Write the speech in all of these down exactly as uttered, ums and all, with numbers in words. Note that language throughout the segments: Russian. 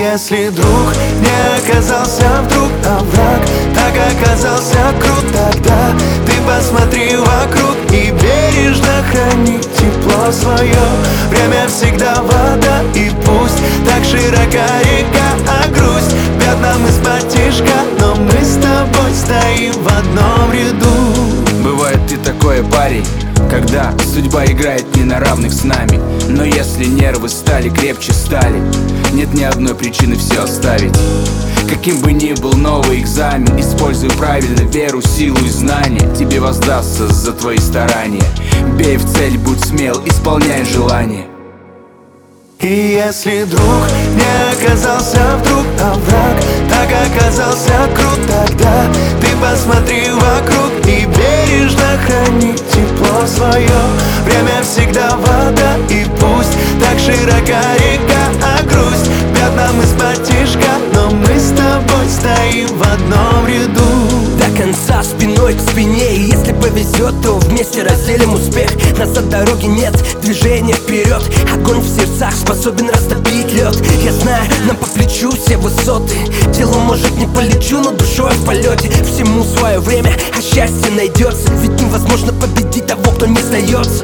если друг не оказался вдруг, а враг так оказался крут, тогда ты посмотри вокруг и бережно храни тепло свое. Время всегда вода, и пусть так широка река, а грусть бьет нам из-под тишка, но мы с тобой стоим в одном ряду. Бывает ты такой парень, когда судьба играет не на равных с нами. Но если нервы стали крепче стали, нет ни одной причины все оставить. Каким бы ни был новый экзамен, используй правильно веру, силу и знания. Тебе воздастся за твои старания. Бей в цель, будь смел, исполняй желание. И если друг не оказался вдруг, а враг так оказался крут, тогда ты посмотри вокруг и бережно храни тепло свое. Время всегда вода, и пусть так широка река, а грусть бьет нам из-под тишка, но мы с тобой стоим в одном ряду. До конца спиной к спине, и если повезет, то вместе разделим успех. Назад дороги нет, движение вперед. Огонь в сердцах способен растопить лед. Я знаю, нам по плечу все высоты. Телом, может, не полечу, но душой в полете. Всему свое время, а счастье найдется. Ведь невозможно победить того, кто не сдается.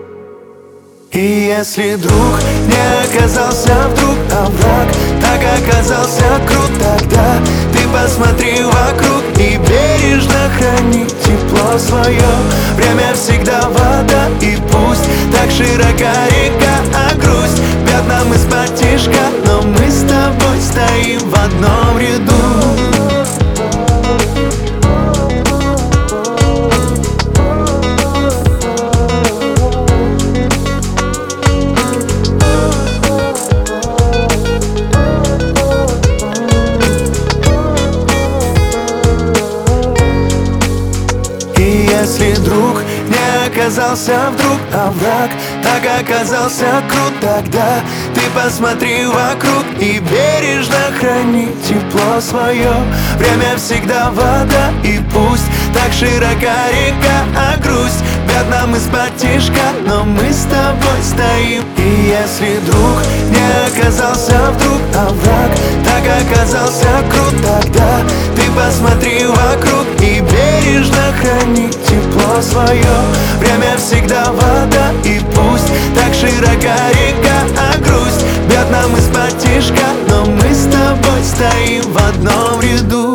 И если друг не оказался вдруг, а враг так оказался крут, тогда ты посмотри вокруг и бережно храни тепло свое. Время всегда вода, и пусть так широка река, а грусть бьет нам из-под тишка, но мы с тобой стоим в одном ряду. Если друг не оказался вдруг, а враг так оказался крут, тогда ты посмотри вокруг и бережно храни тепло свое. Время всегда вода, и пусть так широка река, а грусть бьет нам из-под тишка, но мы с тобой стоим. И если друг не оказался вдруг, а враг так оказался крут, тогда ты посмотри вокруг и бережно храни тепло свое. Время всегда вода, и пусть так широка река, а грусть бьет нам из-под тишка, но мы с тобой стоим в одном ряду.